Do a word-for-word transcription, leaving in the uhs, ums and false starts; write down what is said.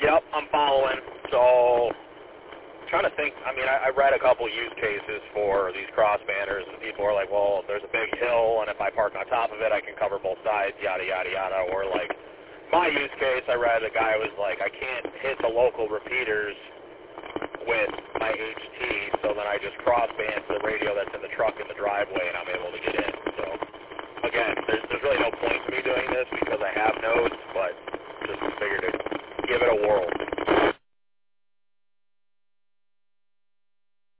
Yep, I'm following. So, trying to think, I mean, I, I read a couple use cases for these crossbanders, and people are like, well, there's a big hill, and if I park on top of it, I can cover both sides, yada, yada, yada. Or, like, my use case, I read a guy was like, I can't hit the local repeaters with my H T, so then I just crossband to the radio that's in the truck in the driveway, and I'm able to get in. So, again, there's, there's really no point